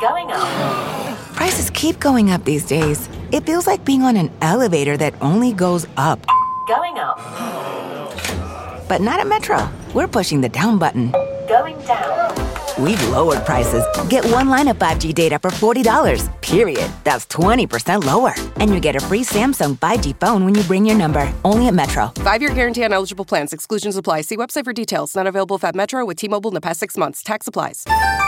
Going up. Prices keep going up these days. It feels like being on an elevator that only goes up. Going up. But not at Metro. We're pushing the down button. Going down. We've lowered prices. Get one line of 5G data for $40, period. That's 20% lower. And you get a free Samsung 5G phone when you bring your number. Only at Metro. 5-year guarantee on eligible plans. Exclusions apply. See website for details. Not available at Metro with T-Mobile in the past 6 months. Tax applies.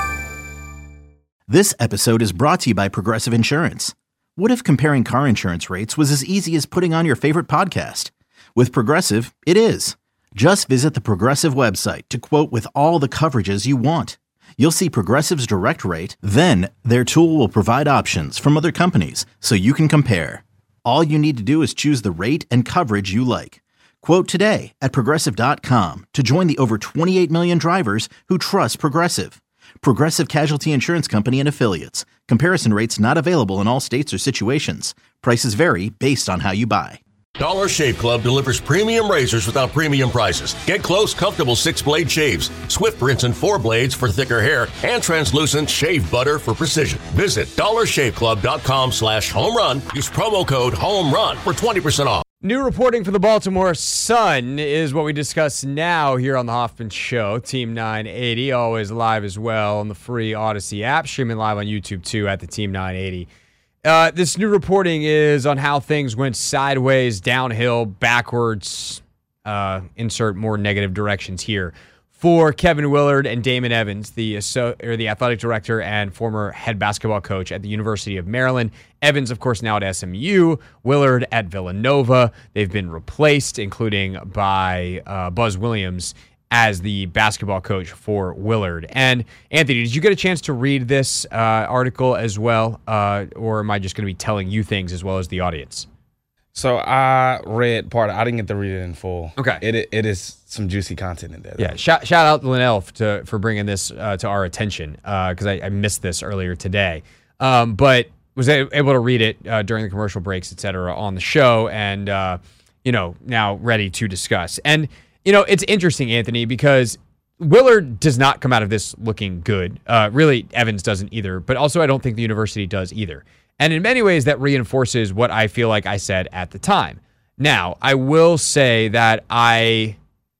This episode is brought to you by Progressive Insurance. What if comparing car insurance rates was as easy as putting on your favorite podcast? With Progressive, it is. Just visit the Progressive website to quote with all the coverages you want. You'll see Progressive's direct rate, then their tool will provide options from other companies so you can compare. All you need to do is choose the rate and coverage you like. Quote today at Progressive.com to join the over 28 million drivers who trust Progressive. Progressive Casualty Insurance Company and Affiliates. Comparison rates not available in all states or situations. Prices vary based on how you buy. Dollar Shave Club delivers premium razors without premium prices. Get close, comfortable 6-blade shaves, swift rinse and 4 blades for thicker hair, and translucent shave butter for precision. Visit dollarshaveclub.com/home-run. Use promo code HOME-RUN for 20% off. New reporting for the Baltimore Sun is what we discuss now here on the Hoffman Show. Team 980, always live as well on the free Odyssey app, streaming live on YouTube too at the Team 980. This new reporting is on how things went sideways, downhill, backwards, insert more negative directions here, for Kevin Willard and Damon Evans, the athletic director and former head basketball coach at the University of Maryland. Evans, of course, now at SMU. Willard at Villanova. They've been replaced, including by Buzz Williams as the basketball coach for Willard. And Anthony, did you get a chance to read this article as well, or am I just going to be telling you things as well as the audience? So I read part. I didn't get to read it in full. Okay. It is some juicy content in there, though. Yeah, shout out to Linnell for bringing this to our attention, because I missed this earlier today. But was able to read it during the commercial breaks, et cetera, on the show, and now ready to discuss. And it's interesting, Anthony, because Willard does not come out of this looking good. Really, Evans doesn't either, but also I don't think the university does either. And in many ways, that reinforces what I feel like I said at the time. Now, I will say that I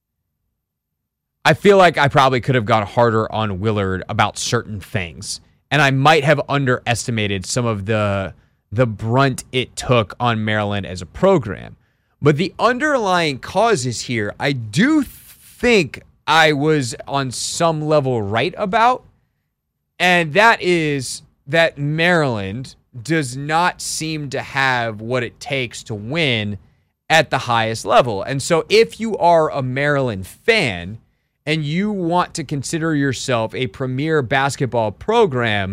feel like I probably could have gone harder on Willard about certain things, and I might have underestimated some of the brunt it took on Maryland as a program. But the underlying causes here, I do think I was on some level right about, and that is that Maryland does not seem to have what it takes to win at the highest level. And so if you are a Maryland fan and you want to consider yourself a premier basketball program,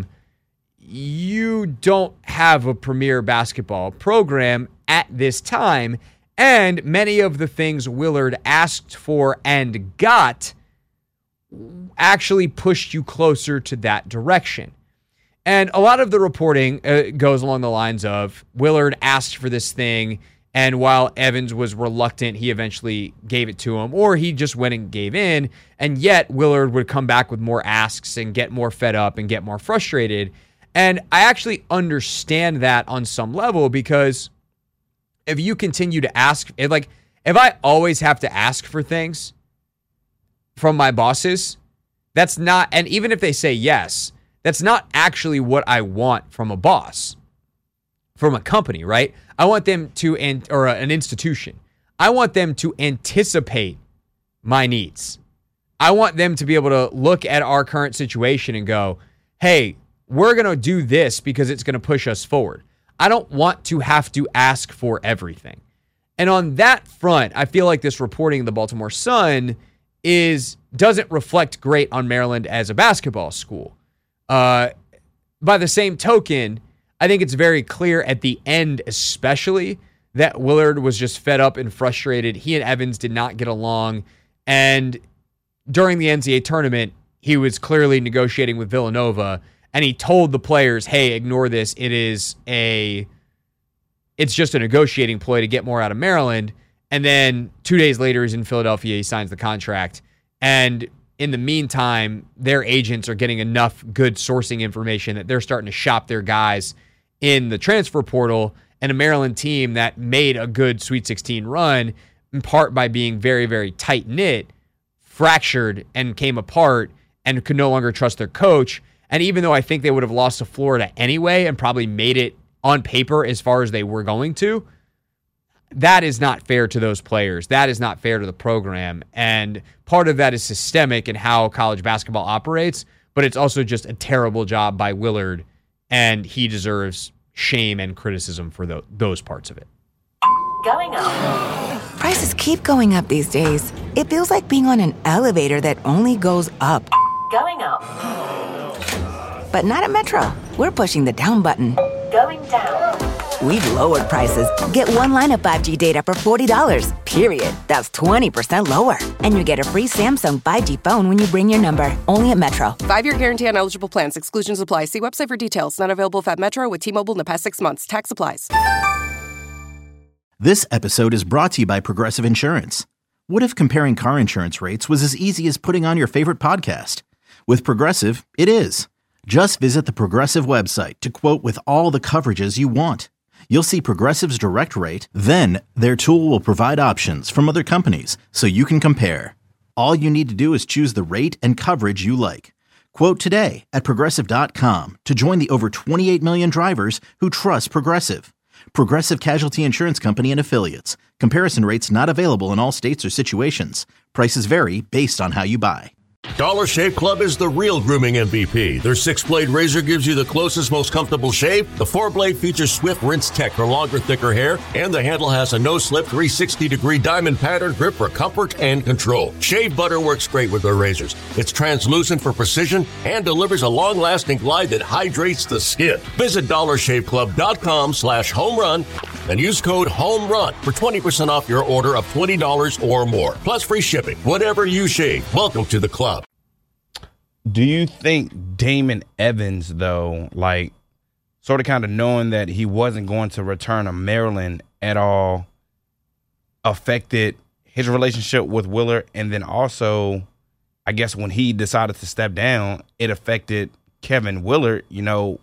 you don't have a premier basketball program at this time. And many of the things Willard asked for and got actually pushed you closer to that direction. And a lot of the reporting goes along the lines of Willard asked for this thing, and while Evans was reluctant, he eventually gave it to him, or he just went and gave in, and yet Willard would come back with more asks and get more fed up and get more frustrated. And I actually understand that on some level, because if you continue to ask, if I always have to ask for things from my bosses, that's not, and even if they say yes, that's not actually what I want from a boss, from a company, right? I want them to, or an institution. I want them to anticipate my needs. I want them to be able to look at our current situation and go, hey, we're going to do this because it's going to push us forward. I don't want to have to ask for everything. And on that front, I feel like this reporting in the Baltimore Sun doesn't reflect great on Maryland as a basketball school. By the same token, I think it's very clear at the end, especially, that Willard was just fed up and frustrated. He and Evans did not get along. And during the NCAA tournament, he was clearly negotiating with Villanova, and he told the players, hey, ignore this. It's just a negotiating ploy to get more out of Maryland. And then 2 days later, he's in Philadelphia. He signs the contract. And in the meantime, their agents are getting enough good sourcing information that they're starting to shop their guys in the transfer portal. And a Maryland team that made a good Sweet 16 run, in part by being very, very tight-knit, fractured and came apart and could no longer trust their coach. And even though I think they would have lost to Florida anyway and probably made it on paper as far as they were going to, that is not fair to those players. That is not fair to the program. And part of that is systemic in how college basketball operates, but it's also just a terrible job by Willard, and he deserves shame and criticism for those parts of it. Going up. Prices keep going up these days. It feels like being on an elevator that only goes up. Going up. But not at Metro. We're pushing the down button. Going down. We've lowered prices. Get one line of 5G data for $40, period. That's 20% lower. And you get a free Samsung 5G phone when you bring your number. Only at Metro. 5-year guarantee on eligible plans. Exclusions apply. See website for details. Not available at Metro with T-Mobile in the past 6 months. Tax applies. This episode is brought to you by Progressive Insurance. What if comparing car insurance rates was as easy as putting on your favorite podcast? With Progressive, it is. Just visit the Progressive website to quote with all the coverages you want. You'll see Progressive's direct rate, then their tool will provide options from other companies so you can compare. All you need to do is choose the rate and coverage you like. Quote today at Progressive.com to join the over 28 million drivers who trust Progressive. Progressive Casualty Insurance Company and Affiliates. Comparison rates not available in all states or situations. Prices vary based on how you buy. Dollar Shave Club is the real grooming MVP. Their 6-blade razor gives you the closest, most comfortable shave. The 4-blade features swift rinse tech for longer, thicker hair. And the handle has a no-slip 360-degree diamond pattern grip for comfort and control. Shave butter works great with their razors. It's translucent for precision and delivers a long-lasting glide that hydrates the skin. Visit DollarShaveClub.com/homerun and use code HOMERUN for 20% off your order of $20 or more. Plus free shipping. Whatever you shave, welcome to the club. Do you think Damon Evans, though, like, sort of kind of knowing that he wasn't going to return to Maryland at all, affected his relationship with Willard? And then also, I guess when he decided to step down, it affected Kevin Willard, you know,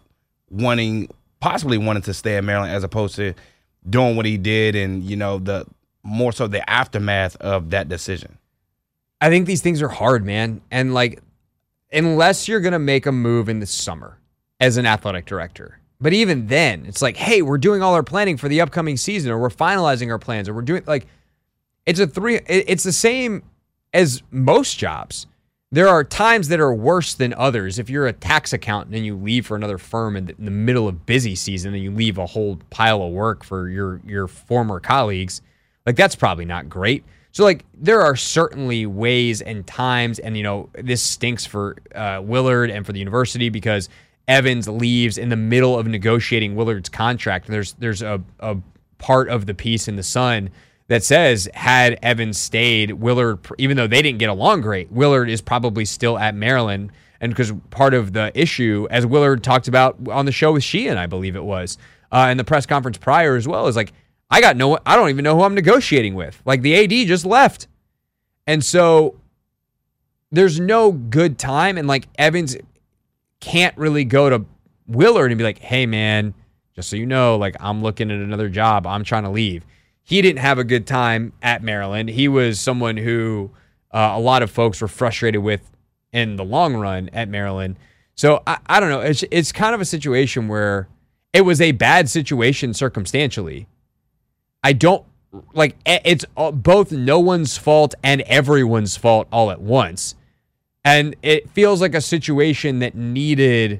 possibly wanting to stay in Maryland as opposed to doing what he did and, you know, the more so the aftermath of that decision. I think these things are hard, man. And like, unless you're going to make a move in the summer as an athletic director. But even then, it's like, hey, we're doing all our planning for the upcoming season, or we're finalizing our plans, or we're doing like, it's the same as most jobs. There are times that are worse than others. If you're a tax accountant and you leave for another firm in the middle of busy season and you leave a whole pile of work for your former colleagues, like that's probably not great. So, like, there are certainly ways and times, and, you know, this stinks for Willard and for the university because Evans leaves in the middle of negotiating Willard's contract. There's a part of the piece in The Sun that says, had Evans stayed, Willard, even though they didn't get along great, Willard is probably still at Maryland. And because part of the issue, as Willard talked about on the show with Sheehan, I believe it was, in the press conference prior as well, is like, I don't even know who I'm negotiating with. Like, the AD just left. And so there's no good time. And like, Evans can't really go to Willard and be like, hey man, just so you know, like, I'm looking at another job. I'm trying to leave. He didn't have a good time at Maryland. He was someone who a lot of folks were frustrated with in the long run at Maryland. So I don't know. It's kind of a situation where it was a bad situation circumstantially. I don't like it's both no one's fault and everyone's fault all at once. And it feels like a situation that needed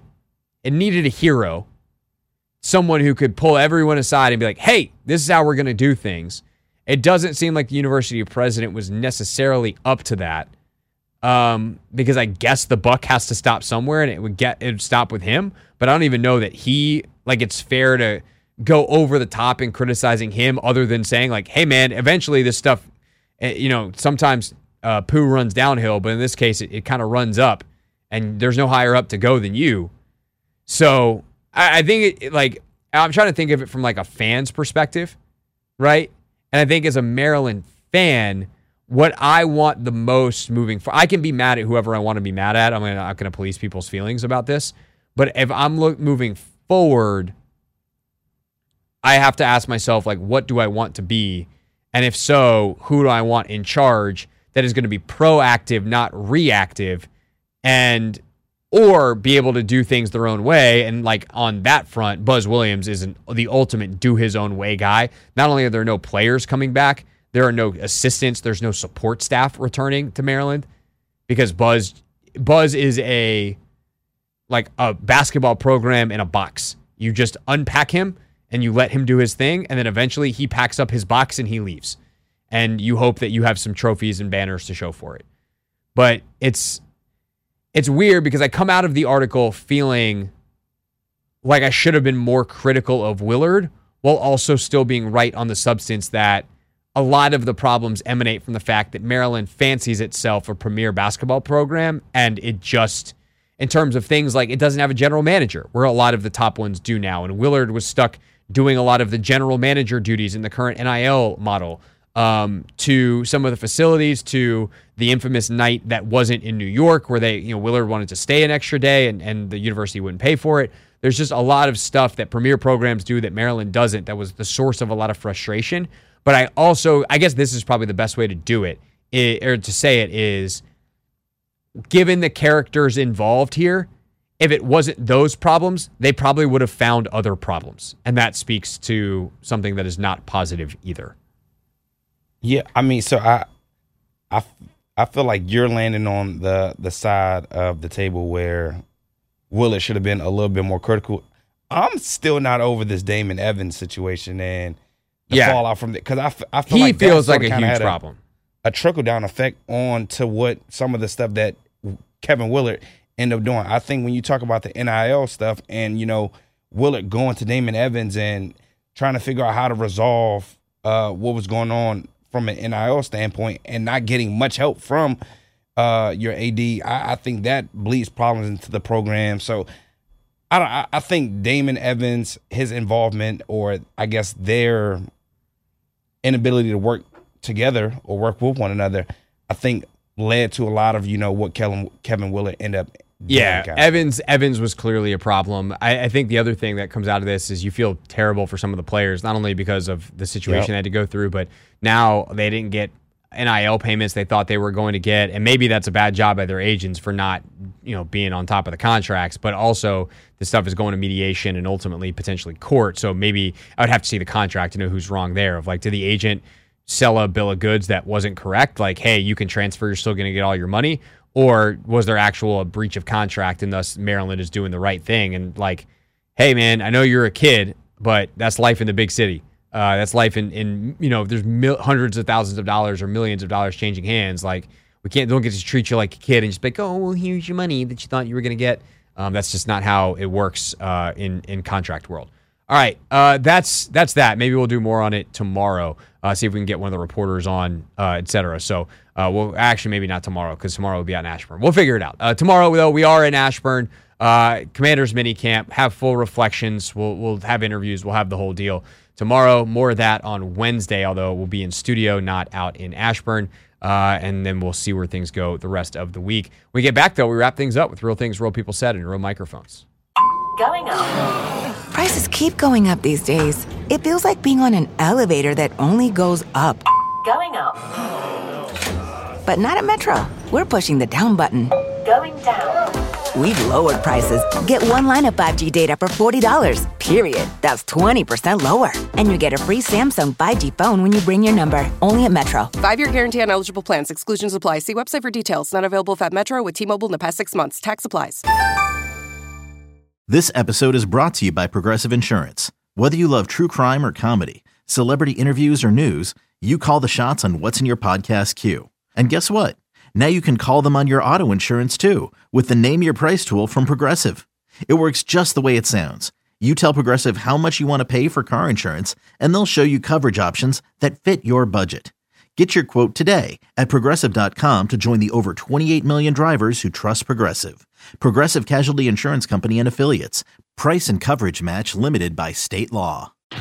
a hero, someone who could pull everyone aside and be like, hey, this is how we're going to do things. It doesn't seem like the university president was necessarily up to that because I guess the buck has to stop somewhere and it would stop with him. But I don't even know that it's fair to go over the top in criticizing him other than saying like, hey man, eventually this stuff, you know, sometimes poo runs downhill, but in this case, it kind of runs up and there's no higher up to go than you. So I think I'm trying to think of it from like a fan's perspective, right? And I think as a Maryland fan, what I want the most moving forward, I can be mad at whoever I want to be mad at. I'm not going to police people's feelings about this. But if I'm moving forward, I have to ask myself, like, what do I want to be? And if so, who do I want in charge that is going to be proactive, not reactive, or be able to do things their own way? And like on that front, Buzz Williams is the ultimate do his own way guy. Not only are there no players coming back, there are no assistants, there's no support staff returning to Maryland because Buzz is a basketball program in a box. You just unpack him and you let him do his thing, and then eventually he packs up his box and he leaves. And you hope that you have some trophies and banners to show for it. But it's weird because I come out of the article feeling like I should have been more critical of Willard while also still being right on the substance that a lot of the problems emanate from the fact that Maryland fancies itself a premier basketball program, and it just, in terms of things like it doesn't have a general manager, where a lot of the top ones do now. And Willard was stuck doing a lot of the general manager duties in the current NIL model, to some of the facilities, to the infamous night that wasn't in New York where Willard wanted to stay an extra day and the university wouldn't pay for it. There's just a lot of stuff that premier programs do that Maryland doesn't that was the source of a lot of frustration. But I guess this is probably the best way to do it, or to say it is, given the characters involved here, if it wasn't those problems, they probably would have found other problems. And that speaks to something that is not positive either. Yeah, I mean, so I feel like you're landing on the side of the table where Willard should have been a little bit more critical. I'm still not over this Damon Evans situation and the fallout from it, because I feel he like feels like a huge problem. A trickle-down effect on to what some of the stuff that Kevin Willard ended up doing. I think when you talk about the NIL stuff and, Willard going to Damon Evans and trying to figure out how to resolve what was going on from an NIL standpoint and not getting much help from your AD, I think that bleeds problems into the program. So I think Damon Evans, his involvement, or I guess their inability to work together or work with one another, I think led to a lot of, what Kevin Willard ended up doing. Yeah, Evans was clearly a problem. I think the other thing that comes out of this is you feel terrible for some of the players, not only because of the situation they had to go through, but now they didn't get NIL payments they thought they were going to get, and maybe that's a bad job by their agents for not, being on top of the contracts, but also this stuff is going to mediation and ultimately potentially court. So maybe I would have to see the contract to know who's wrong there. Of like, did the agent sell a bill of goods that wasn't correct? Like, hey, you can transfer, you're still going to get all your money. Or was there a breach of contract and thus Maryland is doing the right thing? And like, hey man, I know you're a kid, but that's life in the big city. That's life in there's hundreds of thousands of dollars or millions of dollars changing hands. Like, don't get to treat you like a kid and just be like, oh, well, here's your money that you thought you were going to get. That's just not how it works in contract world. All right, that's that. Maybe we'll do more on it tomorrow. See if we can get one of the reporters on, et cetera. So we'll actually maybe not tomorrow because tomorrow we'll be out in Ashburn. We'll figure it out. Tomorrow, though, we are in Ashburn. Commanders mini camp. Have full reflections. We'll have interviews. We'll have the whole deal. Tomorrow, more of that on Wednesday, although we'll be in studio, not out in Ashburn. And then we'll see where things go the rest of the week. When we get back, though, we wrap things up with real things, real people said, and real microphones. Going up. Prices keep going up these days. It feels like being on an elevator that only goes up. Going up. But not at Metro. We're pushing the down button. Going down. We've lowered prices. Get one line of 5G data for $40, period. That's 20% lower. And you get a free Samsung 5G phone when you bring your number. Only at Metro. 5-year guarantee on eligible plans. Exclusions apply. See website for details. Not available at Metro with T-Mobile in the past 6 months. Tax applies. This episode is brought to you by Progressive Insurance. Whether you love true crime or comedy, celebrity interviews or news, you call the shots on what's in your podcast queue. And guess what? Now you can call them on your auto insurance too with the Name Your Price tool from Progressive. It works just the way it sounds. You tell Progressive how much you want to pay for car insurance, and they'll show you coverage options that fit your budget. Get your quote today at Progressive.com to join the over 28 million drivers who trust Progressive. Progressive Casualty Insurance Company and Affiliates. Price and coverage match limited by state law.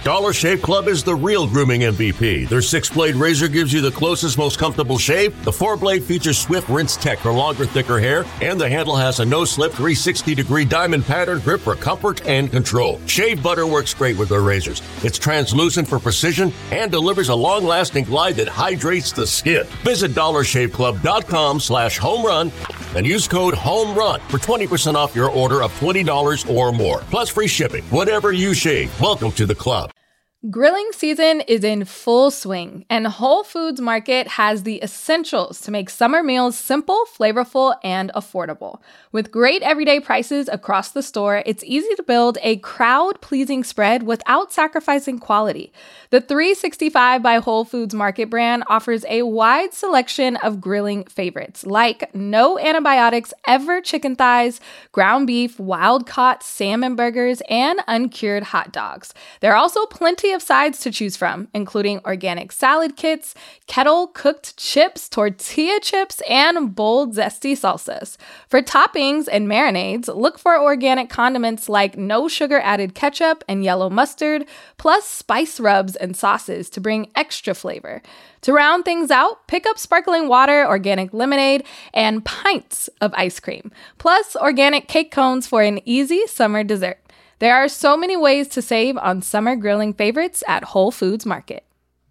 Dollar Shave Club is the real grooming MVP. Their 6-blade razor gives you the closest, most comfortable shave. The 4-blade features Swift Rinse Tech for longer, thicker hair, and the handle has a no-slip 360-degree diamond pattern grip for comfort and control. Shave butter works great with their razors. It's translucent for precision and delivers a long-lasting glide that hydrates the skin. Visit DollarShaveClub.com/homerun and use code HOMERUN for 20% off your order of $20 or more, plus free shipping. Whatever you shave, welcome to the club. Grilling season is in full swing, and Whole Foods Market has the essentials to make summer meals simple, flavorful, and affordable. With great everyday prices across the store, it's easy to build a crowd-pleasing spread without sacrificing quality. The 365 by Whole Foods Market brand offers a wide selection of grilling favorites, like no antibiotics ever chicken thighs, ground beef, wild-caught salmon burgers, and uncured hot dogs. There are also plenty of sides to choose from, including organic salad kits, kettle-cooked chips, tortilla chips, and bold, zesty salsas. For toppings and marinades, look for organic condiments like no sugar-added ketchup and yellow mustard, plus spice rubs and sauces to bring extra flavor. To round things out, pick up sparkling water, organic lemonade, and pints of ice cream, plus organic cake cones for an easy summer dessert. There are so many ways to save on summer grilling favorites at Whole Foods Market.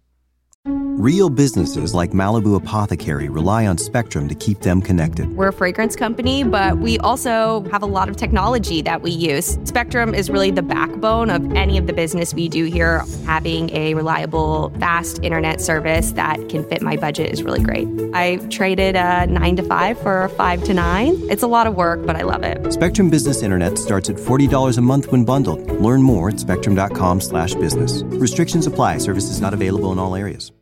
Real businesses like Malibu Apothecary rely on Spectrum to keep them connected. We're a fragrance company, but we also have a lot of technology that we use. Spectrum is really the backbone of any of the business we do here. Having a reliable, fast internet service that can fit my budget is really great. I traded a 9 to 5 for a 5 to 9. It's a lot of work, but I love it. Spectrum Business Internet starts at $40 a month when bundled. Learn more at spectrum.com/business. Restrictions apply. Services not available in all areas.